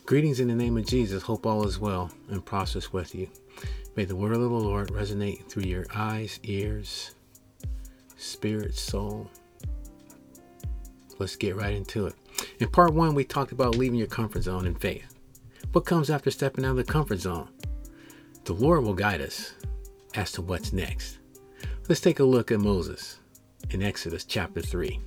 Greetings in the name of Jesus. Hope all is well and prosperous with you. May the word of the Lord resonate through your eyes, ears, spirit, soul. Let's get right into it. In part 1, we talked about leaving your comfort zone in faith. What comes after stepping out of the comfort zone? The Lord will guide us as to what's next. Let's take a look at Moses in Exodus chapter 3.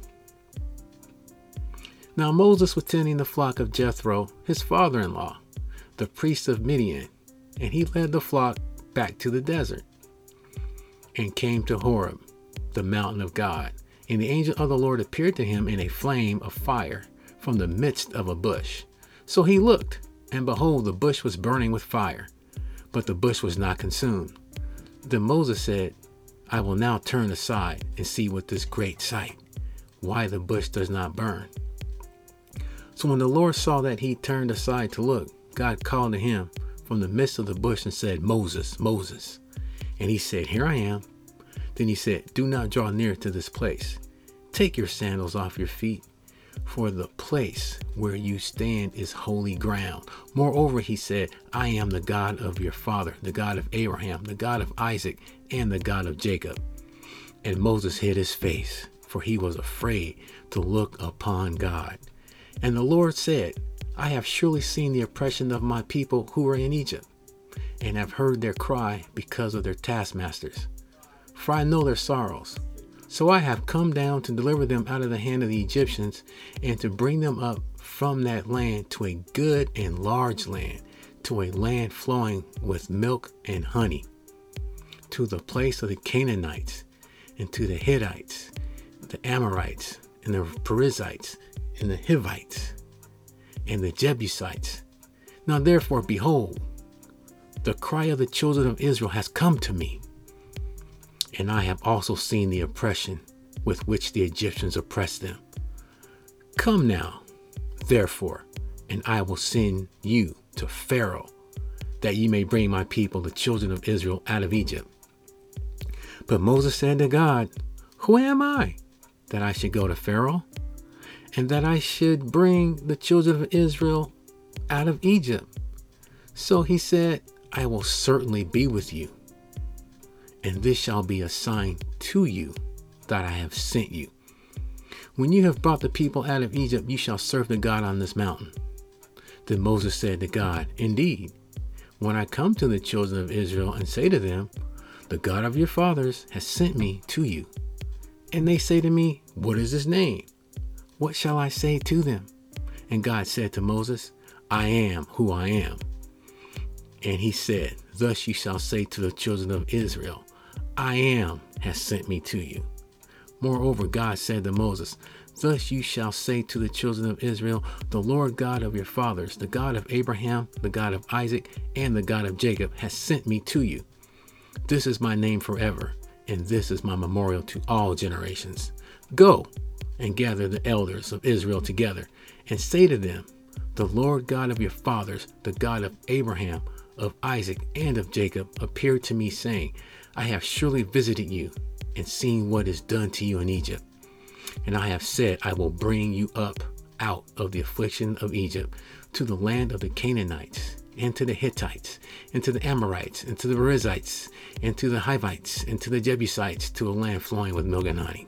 Now Moses was tending the flock of Jethro, his father-in-law, the priest of Midian, and he led the flock back to the desert and came to Horeb, the mountain of God. And the angel of the Lord appeared to him in a flame of fire from the midst of a bush. So he looked, and behold, the bush was burning with fire, but the bush was not consumed. Then Moses said, I will now turn aside and see what this great sight, why the bush does not burn. So when the Lord saw that he turned aside to look, God called to him from the midst of the bush and said, Moses, Moses. And he said, Here I am. Then he said, Do not draw near to this place. Take your sandals off your feet, for the place where you stand is holy ground. Moreover, he said, I am the God of your father, the God of Abraham, the God of Isaac, and the God of Jacob. And Moses hid his face, for he was afraid to look upon God. And the Lord said, I have surely seen the oppression of my people who are in Egypt, and have heard their cry because of their taskmasters. For I know their sorrows. So I have come down to deliver them out of the hand of the Egyptians, and to bring them up from that land to a good and large land, to a land flowing with milk and honey, to the place of the Canaanites, and to the Hittites, the Amorites, and the Perizzites, and the Hivites, and the Jebusites. Now therefore, behold, the cry of the children of Israel has come to me, and I have also seen the oppression with which the Egyptians oppressed them. Come now, therefore, and I will send you to Pharaoh, that ye may bring my people, the children of Israel, out of Egypt. But Moses said to God, Who am I, that I should go to Pharaoh, and that I should bring the children of Israel out of Egypt? So he said, I will certainly be with you, and this shall be a sign to you that I have sent you. When you have brought the people out of Egypt, you shall serve the God on this mountain. Then Moses said to God, Indeed, when I come to the children of Israel and say to them, The God of your fathers has sent me to you, and they say to me, What is his name? What shall I say to them? And God said to Moses, I am who I am. And he said, Thus you shall say to the children of Israel, I am has sent me to you. Moreover, God said to Moses, Thus you shall say to the children of Israel, The Lord God of your fathers, the God of Abraham, the God of Isaac, and the God of Jacob has sent me to you. This is my name forever, and this is my memorial to all generations. Go and gather the elders of Israel together, and say to them, The Lord God of your fathers, the God of Abraham, of Isaac, and of Jacob, appeared to me, saying, I have surely visited you, and seen what is done to you in Egypt. And I have said, I will bring you up out of the affliction of Egypt, to the land of the Canaanites, and to the Hittites, and to the Amorites, and to the Perizzites, and to the Hivites, and to the Jebusites, to a land flowing with milk and honey.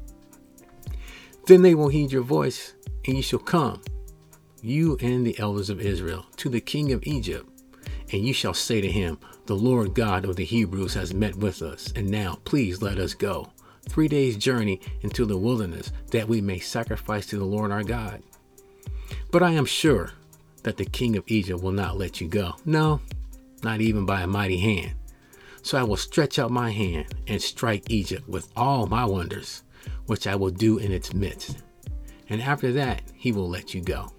Then they will heed your voice, and you shall come, you and the elders of Israel, to the king of Egypt, and you shall say to him, The Lord God of the Hebrews has met with us, and now please let us go 3 days' journey into the wilderness, that we may sacrifice to the Lord our God. But I am sure that the king of Egypt will not let you go, no, not even by a mighty hand. So I will stretch out my hand and strike Egypt with all my wonders, which I will do in its midst. And after that, he will let you go.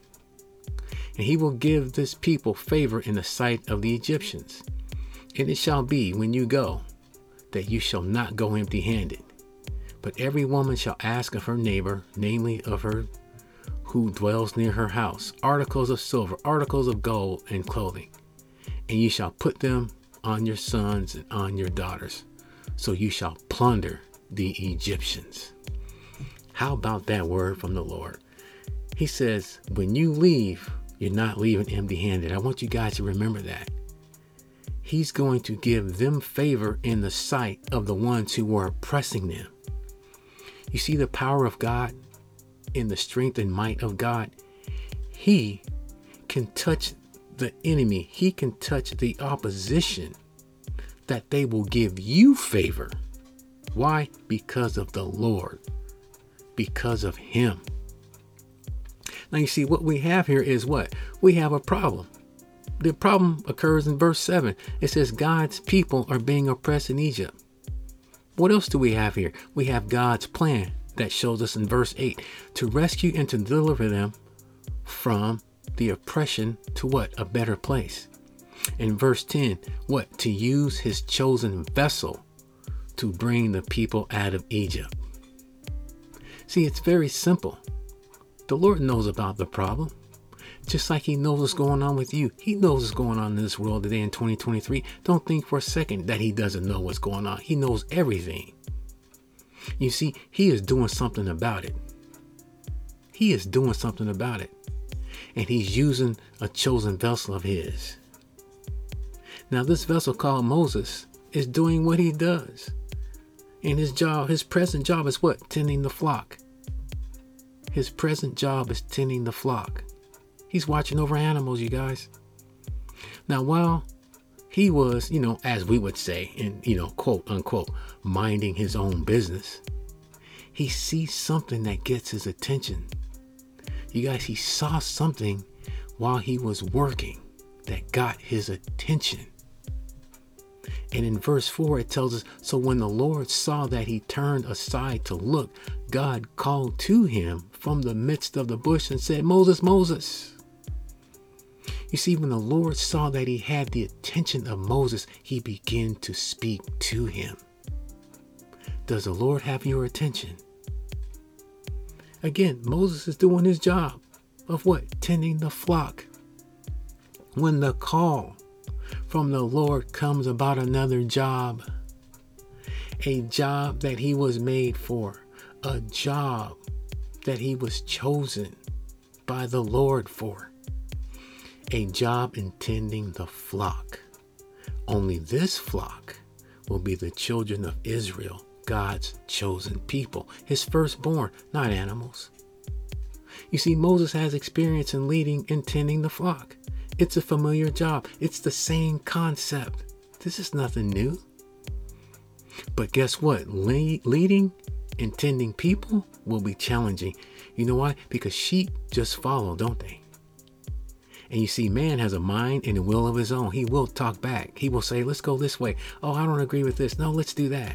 And he will give this people favor in the sight of the Egyptians. And it shall be, when you go, that you shall not go empty-handed. But every woman shall ask of her neighbor, namely of her who dwells near her house, articles of silver, articles of gold, and clothing. And you shall put them on your sons and on your daughters. So you shall plunder the Egyptians. How about that word from the Lord? He says, when you leave You're not leaving empty-handed. I want you guys to remember that. He's going to give them favor in the sight of the ones who were oppressing them. You see the power of God in the strength and might of God. He can touch the enemy. He can touch the opposition, that they will give you favor. Why? Because of the Lord. Because of him. Now you see what we have here is what? We have a problem. The problem occurs in verse 7. It says God's people are being oppressed in Egypt. What else do we have here? We have God's plan that shows us in verse 8 to rescue and to deliver them from the oppression to what? A better place. In verse 10, what? To use his chosen vessel to bring the people out of Egypt. See, it's very simple. The Lord knows about the problem. Just like he knows what's going on with you. He knows what's going on in this world today in 2023. Don't think for a second that he doesn't know what's going on. He knows everything. You see, he is doing something about it. He is doing something about it. And he's using a chosen vessel of his. Now, this vessel called Moses is doing what he does. And his present job is what? Tending the flock. His present job is tending the flock. He's watching over animals, you guys. Now, while he was, as we would say, in, quote unquote, minding his own business, he sees something that gets his attention. You guys, he saw something while he was working that got his attention. And in verse 4, it tells us, so when the Lord saw that he turned aside to look, God called to him from the midst of the bush and said, Moses, Moses. You see, when the Lord saw that he had the attention of Moses, he began to speak to him. Does the Lord have your attention? Again, Moses is doing his job of what? Tending the flock. When the call from the Lord comes about another job, a job that he was made for, a job that he was chosen by the Lord for, a job in tending the flock. Only this flock will be the children of Israel, God's chosen people, his firstborn, not animals. You see, Moses has experience in leading and tending the flock. It's a familiar job. It's the same concept. This is nothing new. But guess what? Leading and tending people will be challenging. You know why? Because sheep just follow, don't they? And you see, man has a mind and a will of his own. He will talk back. He will say, let's go this way. Oh, I don't agree with this. No, let's do that.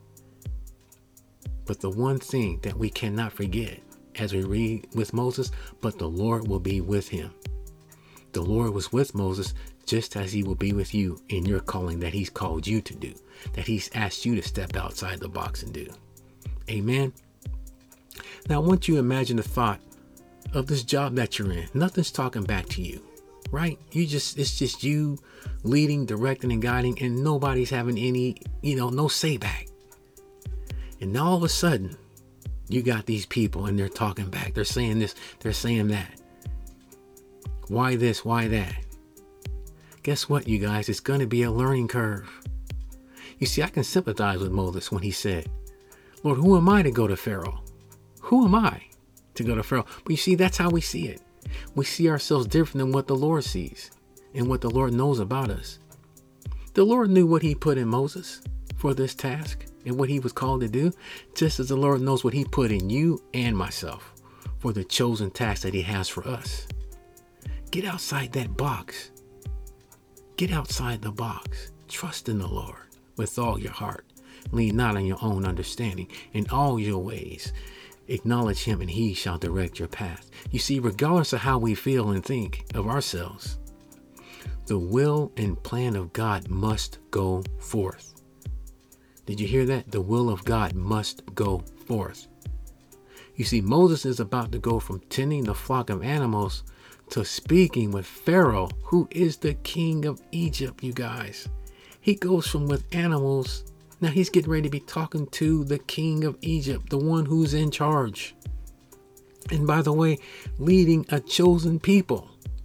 But the one thing that we cannot forget as we read with Moses, but the Lord will be with him. The Lord was with Moses just as he will be with you in your calling that he's called you to do, that he's asked you to step outside the box and do. Amen. Now, I want you to imagine the thought of this job that you're in. Nothing's talking back to you, right? It's just you leading, directing, and guiding, and nobody's having any, no say back. And all of a sudden, you got these people and they're talking back. They're saying this, they're saying that. Why this? Why that? Guess what, you guys? It's going to be a learning curve. You see, I can sympathize with Moses when he said, Lord, who am I to go to Pharaoh? Who am I to go to Pharaoh? But you see, that's how we see it. We see ourselves different than what the Lord sees and what the Lord knows about us. The Lord knew what he put in Moses for this task and what he was called to do, just as the Lord knows what he put in you and myself for the chosen task that he has for us. Get outside that box. Get outside the box. Trust in the Lord with all your heart. Lean not on your own understanding. In all your ways, acknowledge him and he shall direct your path. You see, regardless of how we feel and think of ourselves, the will and plan of God must go forth. Did you hear that? The will of God must go forth. You see, Moses is about to go from tending the flock of animals to speaking with Pharaoh, who is the king of Egypt, you guys. He goes from with animals. Now he's getting ready to be talking to the king of Egypt, the one who's in charge. And by the way, leading a chosen people,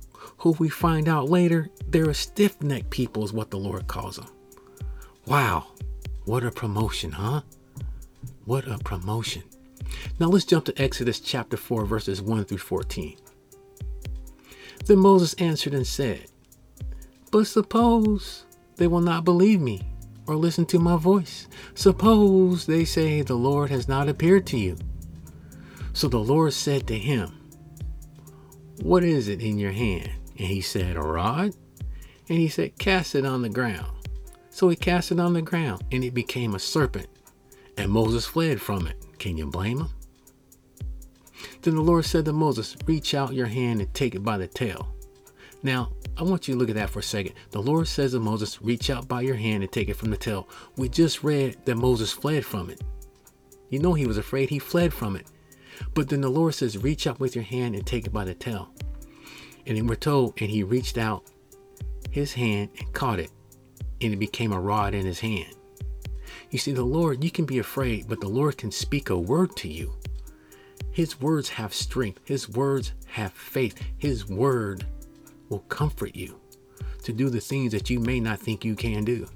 who we find out later, they're a stiff-necked people is what the Lord calls them. Wow, what a promotion, huh? What a promotion. Now let's jump to Exodus chapter 4, verses 1 through 14. Then Moses answered and said, but suppose they will not believe me or listen to my voice. Suppose they say the Lord has not appeared to you. So the Lord said to him, what is it in your hand? And he said, a rod. And he said, cast it on the ground. So he cast it on the ground, and it became a serpent. And Moses fled from it. Can you blame him? Then the Lord said to Moses, reach out your hand and take it by the tail. Now, I want you to look at that for a second. The Lord says to Moses, reach out by your hand and take it from the tail. We just read that Moses fled from it. You know he was afraid. He fled from it. But then the Lord says, reach out with your hand and take it by the tail. And then we're told, and he reached out his hand and caught it, and it became a rod in his hand. You see, the Lord, you can be afraid, but the Lord can speak a word to you. His words have strength. His words have faith. His word will comfort you to do the things that you may not think you can do.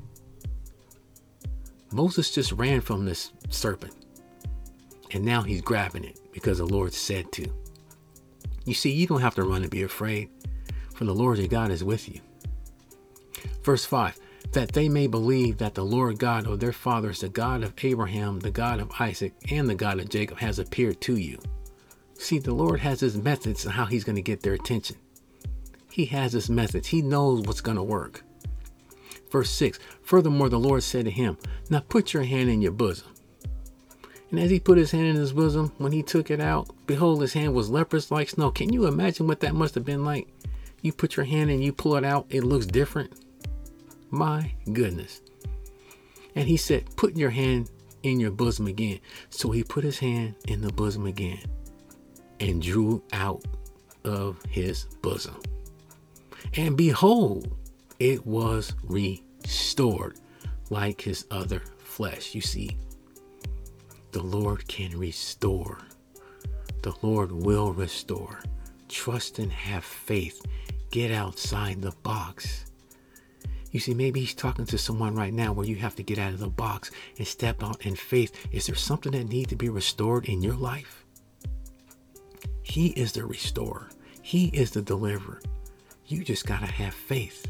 Moses just ran from this serpent, and now he's grabbing it because the Lord said to. You see, you don't have to run and be afraid, for the Lord your God is with you. Verse 5, that they may believe that the Lord God of their fathers, the God of Abraham, the God of Isaac, and the God of Jacob has appeared to you. See, the Lord has his methods on how he's going to get their attention. He has his methods. He knows what's going to work. Verse 6, furthermore, the Lord said to him, now put your hand in your bosom. And as he put his hand in his bosom, when he took it out, behold, his hand was leprous like snow. Can you imagine what that must have been like? You put your hand and you pull it out, it looks different. My goodness. And he said, put your hand in your bosom again. So he put his hand in the bosom again and drew out of his bosom. And behold, it was restored like his other flesh. You see, the Lord can restore. The Lord will restore. Trust and have faith. Get outside the box. You see, maybe he's talking to someone right now where you have to get out of the box and step out in faith. Is there something that needs to be restored in your life? He is the restorer. He is the deliverer. You just got to have faith.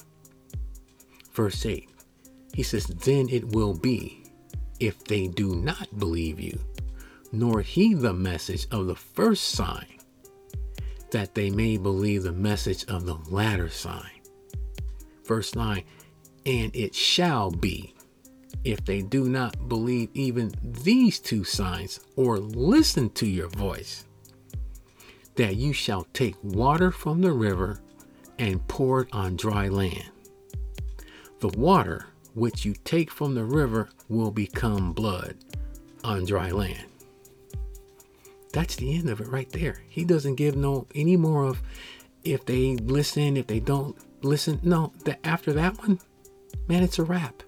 Verse 8, he says, then it will be, if they do not believe you, nor heed the message of the first sign, that they may believe the message of the latter sign. Verse 9, and it shall be, if they do not believe even these two signs or listen to your voice, that you shall take water from the river and pour it on dry land. The water which you take from the river will become blood on dry land. That's the end of it right there. He doesn't give any more of if they listen, if they don't listen. No, after that one, man, it's a wrap.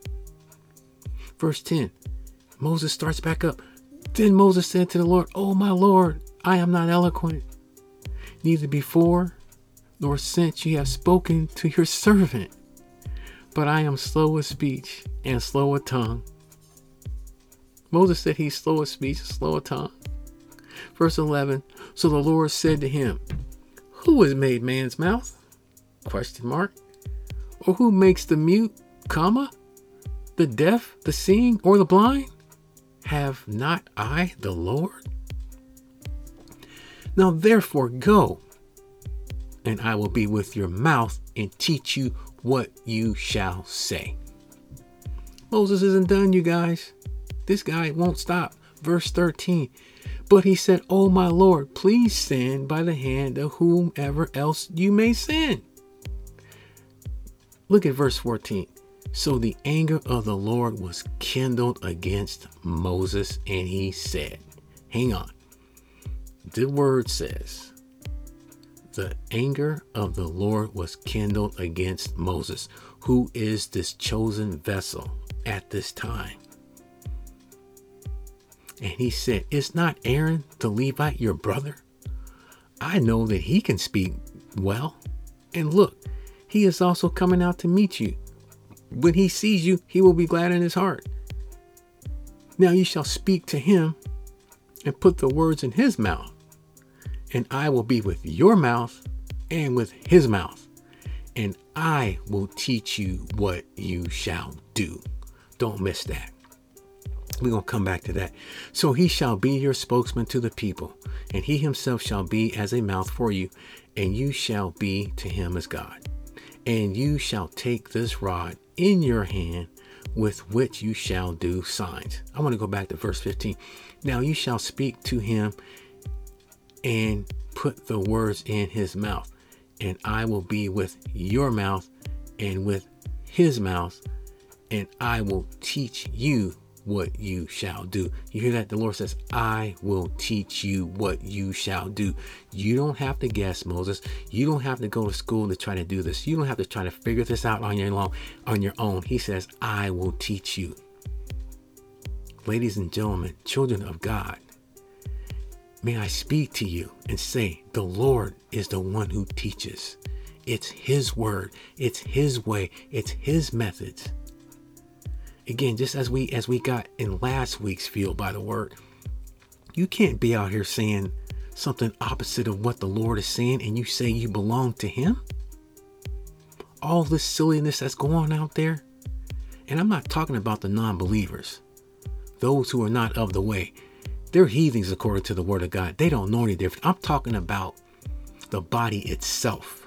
Verse 10, Moses starts back up. Then Moses said to the Lord, oh my Lord, I am not eloquent, neither before nor since you have spoken to your servant, but I am slow of speech and slow of tongue. Moses said he's slow of speech and slow of tongue. Verse 11, so the Lord said to him, who has made man's mouth? Question mark. Or who makes the mute, comma, the deaf, the seeing, or the blind? Have not I the Lord? Now therefore go, and I will be with your mouth and teach you what you shall say. Moses isn't done, you guys. This guy won't stop. Verse 13. But he said, oh my Lord, please send by the hand of whomever else you may send. Look at verse 14. So the anger of the Lord was kindled against Moses, and he said, hang on. The word says, the anger of the Lord was kindled against Moses. Who is this chosen vessel at this time? And he said, is not Aaron the Levite your brother? I know that he can speak well. And look, he is also coming out to meet you. When he sees you, he will be glad in his heart. Now you shall speak to him and put the words in his mouth, and I will be with your mouth and with his mouth, and I will teach you what you shall do. Don't miss that. We're going to come back to that. So he shall be your spokesman to the people, and he himself shall be as a mouth for you, and you shall be to him as God. And you shall take this rod in your hand with which you shall do signs. I want to go back to verse 15. Now you shall speak to him and put the words in his mouth, and I will be with your mouth and with his mouth, and I will teach you what you shall do. You hear that? The Lord says, I will teach you what you shall do. You don't have to guess, Moses. You don't have to go to school to try to do this. You don't have to try to figure this out on your own. He says, I will teach you. Ladies and gentlemen, children of God, may I speak to you and say, the Lord is the one who teaches. It's his word. It's his way. It's his methods. Again, just as we got in last week's Fueled by the Word, you can't be out here saying something opposite of what the Lord is saying and you say you belong to him. All this silliness that's going on out there. And I'm not talking about the non-believers, those who are not of the way. They're heathens according to the word of God. They don't know any different. I'm talking about the body itself.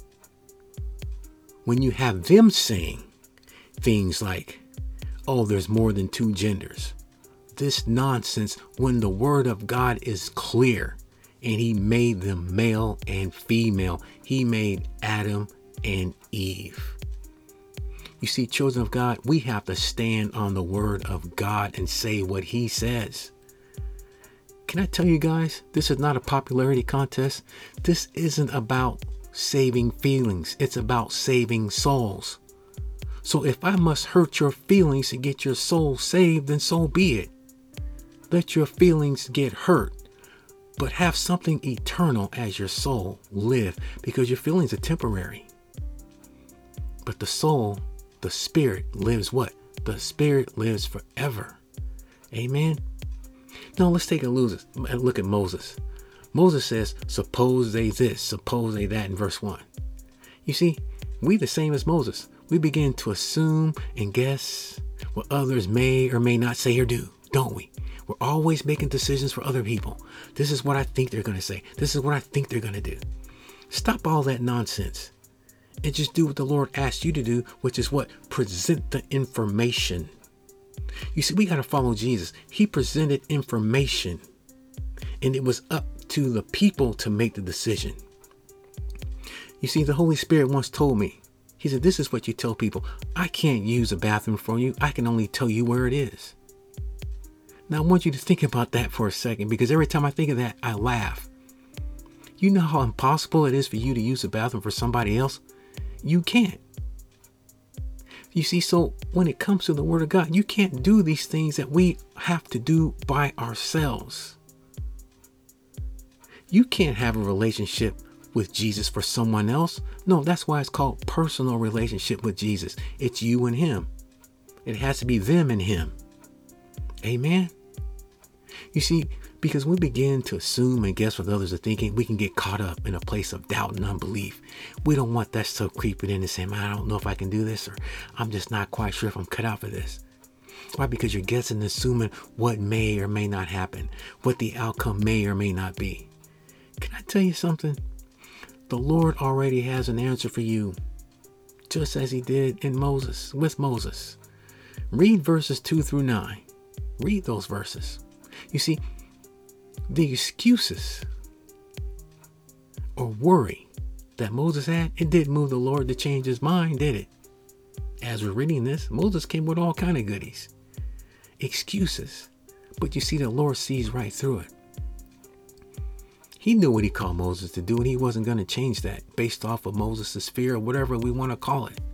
When you have them saying things like, oh, there's more than two genders. This nonsense, when the word of God is clear and he made them male and female. He made Adam and Eve. You see, children of God, we have to stand on the word of God and say what he says. Can I tell you guys, this is not a popularity contest. This isn't about saving feelings. It's about saving souls. So if I must hurt your feelings to get your soul saved, then so be it. Let your feelings get hurt, but have something eternal as your soul live, because your feelings are temporary. But the soul, the spirit lives what? The spirit lives forever. Amen. Now let's take a look at Moses. Moses says, suppose they this, suppose they that in verse 1. You see, we the same as Moses. We begin to assume and guess what others may or may not say or do, don't we? We're always making decisions for other people. This is what I think they're going to say. This is what I think they're going to do. Stop all that nonsense and just do what the Lord asked you to do, which is what? Present the information. You see, we got to follow Jesus. He presented information, and it was up to the people to make the decision. You see, the Holy Spirit once told me, he said, this is what you tell people. I can't use a bathroom for you. I can only tell you where it is. Now, I want you to think about that for a second, because every time I think of that, I laugh. You know how impossible it is for you to use a bathroom for somebody else? You can't. You see, so when it comes to the word of God, you can't do these things that we have to do by ourselves. You can't have a relationship with Jesus for someone else. No, that's why it's called personal relationship with Jesus. It's you and him. It has to be them and him. Amen. You see, because we begin to assume and guess what others are thinking, we can get caught up in a place of doubt and unbelief. We don't want that stuff creeping in and saying, man, I don't know if I can do this, or I'm just not quite sure if I'm cut out for this. Why? Because you're guessing and assuming what may or may not happen, what the outcome may or may not be. Can I tell you something? The Lord already has an answer for you, just as he did with Moses. Read verses 2 through 9. Read those verses. You see, the excuses or worry that Moses had, it didn't move the Lord to change his mind, did it? As we're reading this, Moses came with all kind of goodies. Excuses. But you see, the Lord sees right through it. He knew what he called Moses to do, and he wasn't going to change that based off of Moses' fear or whatever we want to call it.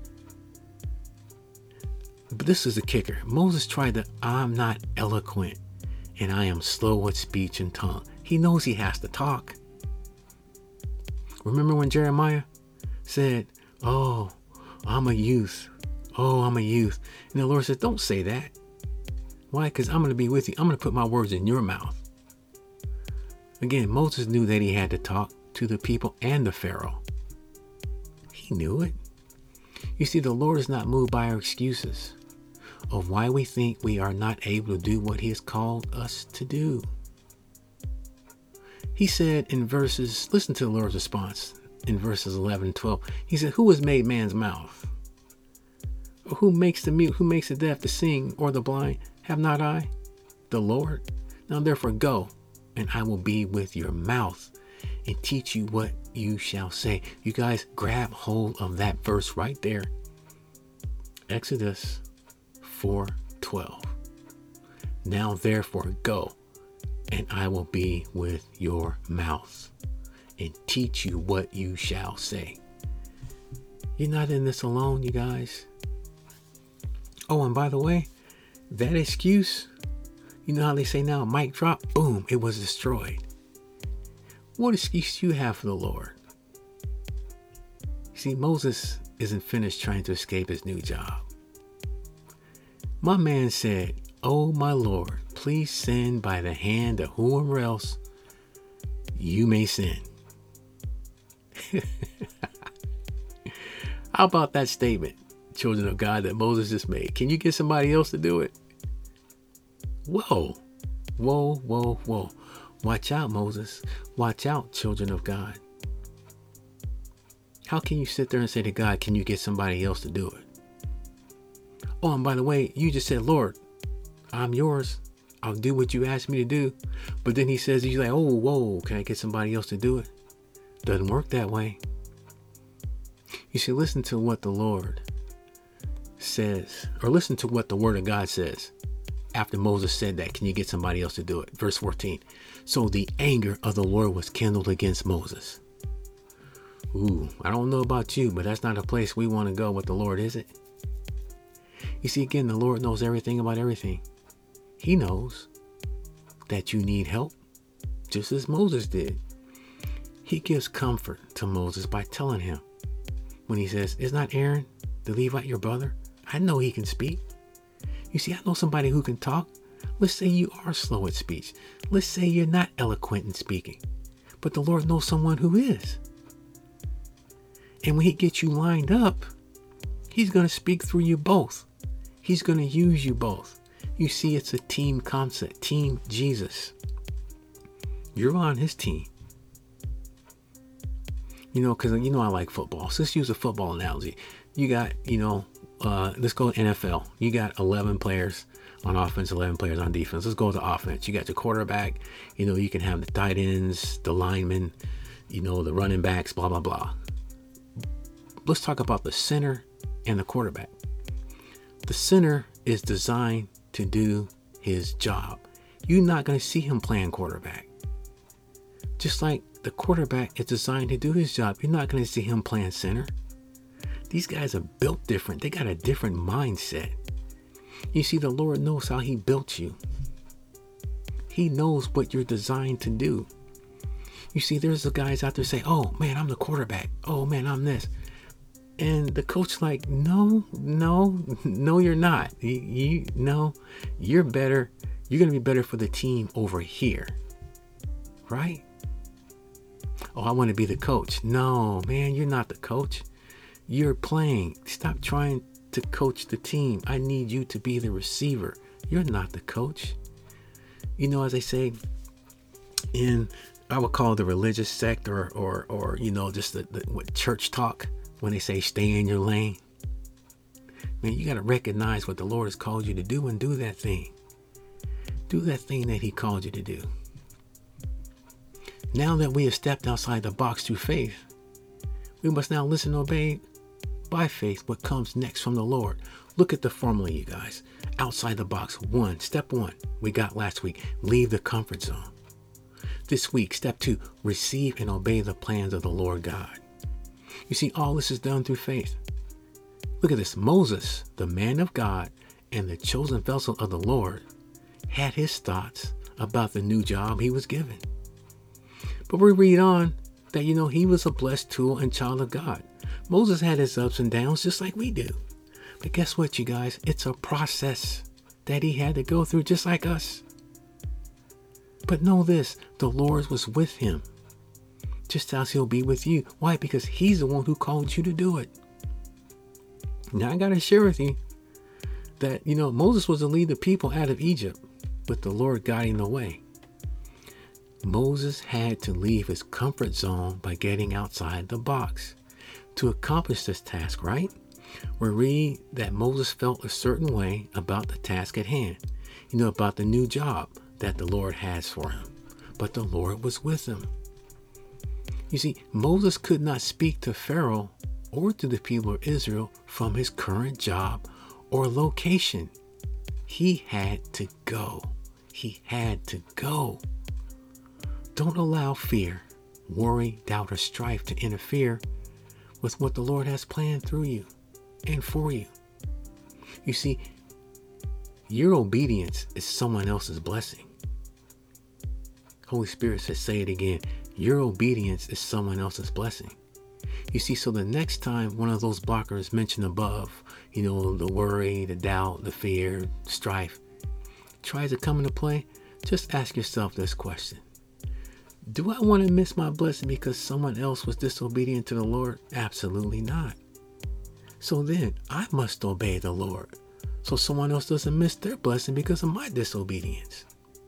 But this is the kicker. Moses tried to, I'm not eloquent and I am slow of speech and tongue. He knows he has to talk. Remember when Jeremiah said, "Oh, I'm a youth. Oh, I'm a youth." And the Lord said, "Don't say that." Why? Because I'm going to be with you. I'm going to put my words in your mouth. Again, Moses knew that he had to talk to the people and the Pharaoh. He knew it. You see, the Lord is not moved by our excuses of why we think we are not able to do what he has called us to do. He said in verses, listen to the Lord's response in verses 11 and 12. He said, "Who has made man's mouth? Or who makes the mute, who makes the deaf to sing, or the blind? Have not I, the Lord? Now therefore go, and I will be with your mouth and teach you what you shall say." You guys grab hold of that verse right there. Exodus 4:12. Now therefore go, and I will be with your mouth and teach you what you shall say. You're not in this alone, you guys. Oh, and by the way, that excuse, you know how they say now, mic drop, boom, it was destroyed. What excuse do you have for the Lord? See, Moses isn't finished trying to escape his new job. My man said, "Oh, my Lord, please send by the hand of whomever else you may send." How about that statement, children of God, that Moses just made? Can you get somebody else to do it? Whoa, whoa, whoa, whoa. Watch out, Moses. Watch out, children of God. How can you sit there and say to God, "Can you get somebody else to do it?" Oh, and by the way, you just said, "Lord, I'm yours. I'll do what you asked me to do." But then he says, he's like, "Oh, whoa, can I get somebody else to do it?" Doesn't work that way. You see, listen to what the Lord says, or listen to what the word of God says. After Moses said that, "Can you get somebody else to do it?" Verse 14. So the anger of the Lord was kindled against Moses. Ooh, I don't know about you, but that's not a place we want to go with the Lord, is it? You see, again, the Lord knows everything about everything. He knows that you need help, just as Moses did. He gives comfort to Moses by telling him, when he says, "Is not Aaron, the Levite, your brother? I know he can speak." You see, I know somebody who can talk. Let's say you are slow at speech. Let's say you're not eloquent in speaking, but the Lord knows someone who is. And when he gets you lined up, he's going to speak through you both. He's going to use you both. You see, it's a team concept, Team Jesus. You're on his team. You know, because I like football. So let's use a football analogy. You got, let's go NFL. You got 11 players on offense, 11 players on defense. Let's go to offense. You got your quarterback. You can have the tight ends, the linemen, the running backs, blah, blah, blah. Let's talk about the center and the quarterback. The center is designed to do his job. You're not going to see him playing quarterback. Just like the quarterback is designed to do his job, you're not going to see him playing center. These guys are built different. They got a different mindset. You see, the Lord knows how he built you. He knows what you're designed to do. You see, there's the guys out there say, "Oh man, I'm the quarterback. Oh man, I'm this." And the coach like, no, you're not. You're better. You're going to be better for the team over here. Right? "Oh, I want to be the coach." No, man, you're not the coach. You're playing. Stop trying to coach the team. I need you to be the receiver. You're not the coach. As I say, I would call it the religious sect or just what church talk, when they say stay in your lane. Man, you got to recognize what the Lord has called you to do and do that thing. Do that thing that he called you to do. Now that we have stepped outside the box through faith, we must now listen and obey by faith what comes next from the Lord. Look at the formula, you guys. Outside the box. Step one, we got last week. Leave the comfort zone. This week, step 2, receive and obey the plans of the Lord God. You see, all this is done through faith. Look at this. Moses, the man of God and the chosen vessel of the Lord, had his thoughts about the new job he was given. But we read on that, he was a blessed tool and child of God. Moses had his ups and downs just like we do. But guess what, you guys? It's a process that he had to go through just like us. But know this, the Lord was with him, just as he'll be with you. Why? Because he's the one who called you to do it. Now I got to share with you that, Moses was to lead the people out of Egypt with the Lord guiding the way. Moses had to leave his comfort zone by getting outside the box to accomplish this task, right? We read that Moses felt a certain way about the task at hand, about the new job that the Lord has for him. But the Lord was with him. You see, Moses could not speak to Pharaoh or to the people of Israel from his current job or location. He had to go. He had to go. Don't allow fear, worry, doubt, or strife to interfere with what the Lord has planned through you and for you. You see, your obedience is someone else's blessing. Holy Spirit says, say it again. Your obedience is someone else's blessing. You see, so the next time one of those blockers mentioned above, the worry, the doubt, the fear, strife, tries to come into play, just ask yourself this question. Do I want to miss my blessing because someone else was disobedient to the Lord? Absolutely not. So then I must obey the Lord so someone else doesn't miss their blessing because of my disobedience.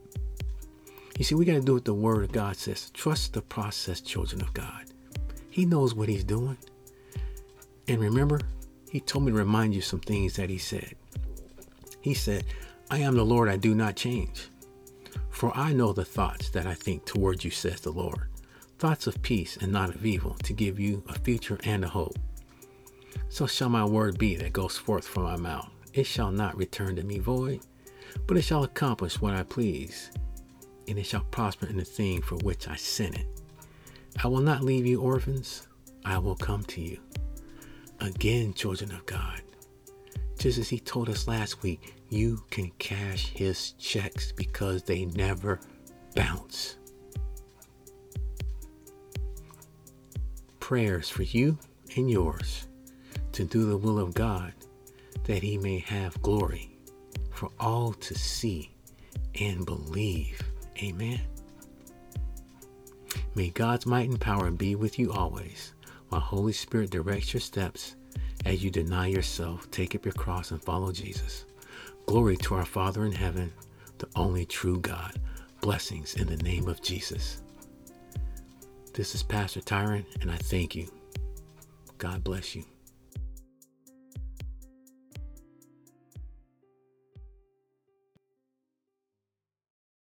You see, we got to do what the Word of God says. Trust the process, children of God. He knows what he's doing. And remember, he told me to remind you some things that he said. He said, I am the Lord, I do not change. For I know the thoughts that I think toward you, says the Lord. Thoughts of peace and not of evil, to give you a future and a hope. So shall my word be that goes forth from my mouth. It shall not return to me void, but it shall accomplish what I please, and it shall prosper in the thing for which I sent it. I will not leave you orphans. I will come to you. Again, children of God, just as he told us last week, you can cash his checks because they never bounce. Prayers for you and yours to do the will of God, that he may have glory for all to see and believe. Amen. May God's might and power be with you always, while Holy Spirit directs your steps as you deny yourself, take up your cross, and follow Jesus. Glory to our Father in heaven, the only true God. Blessings in the name of Jesus. This is Pastor Tyron, and I thank you. God bless you.